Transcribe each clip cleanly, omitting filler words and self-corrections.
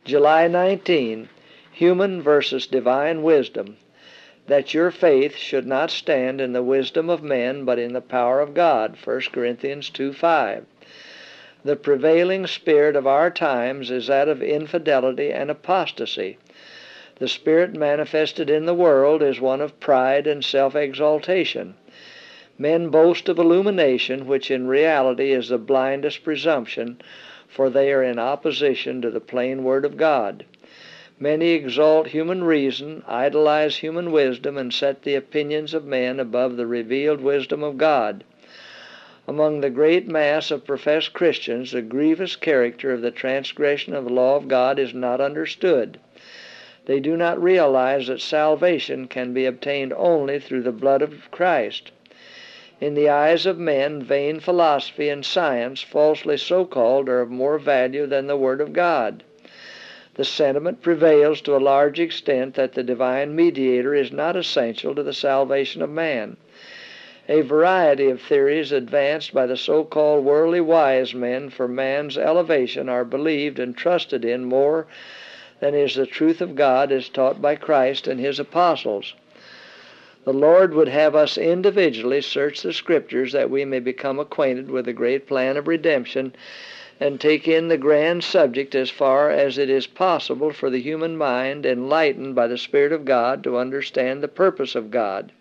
July 19, Human versus Divine Wisdom. That your faith should not stand in the wisdom of men, but in the power of God. 1 Corinthians 2:5. The prevailing spirit of our times is that of infidelity and apostasy. The spirit manifested in the world is one of pride and self-exaltation. Men boast of illumination, which in reality is the blindest presumption, for they are in opposition to the plain Word of God. Many exalt human reason, idolize human wisdom, and set the opinions of men above the revealed wisdom of God. Among the great mass of professed Christians, the grievous character of the transgression of the law of God is not understood. They do not realize that salvation can be obtained only through the blood of Christ. In the eyes of men, vain philosophy and science, falsely so-called, are of more value than the Word of God. The sentiment prevails to a large extent that the divine mediator is not essential to the salvation of man. A variety of theories advanced by the so-called worldly wise men for man's elevation are believed and trusted in more than is the truth of God as taught by Christ and His apostles. The Lord would have us individually search the Scriptures that we may become acquainted with the great plan of redemption and take in the grand subject as far as it is possible for the human mind, enlightened by the Spirit of God, to understand the purpose of God.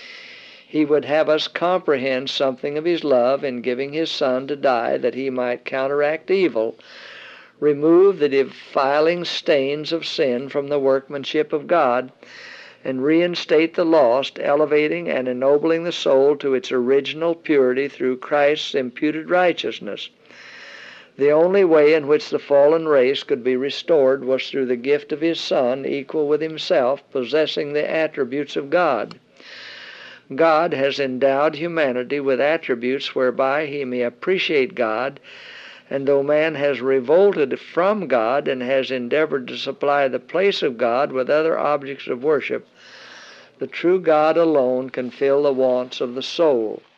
He would have us comprehend something of His love in giving His Son to die that He might counteract evil, remove the defiling stains of sin from the workmanship of God, and reinstate the lost, elevating and ennobling the soul to its original purity through Christ's imputed righteousness. The only way in which the fallen race could be restored was through the gift of His Son, equal with Himself, possessing the attributes of God. God has endowed humanity with attributes whereby he may appreciate God, and though man has revolted from God and has endeavored to supply the place of God with other objects of worship, the true God alone can fill the wants of the soul.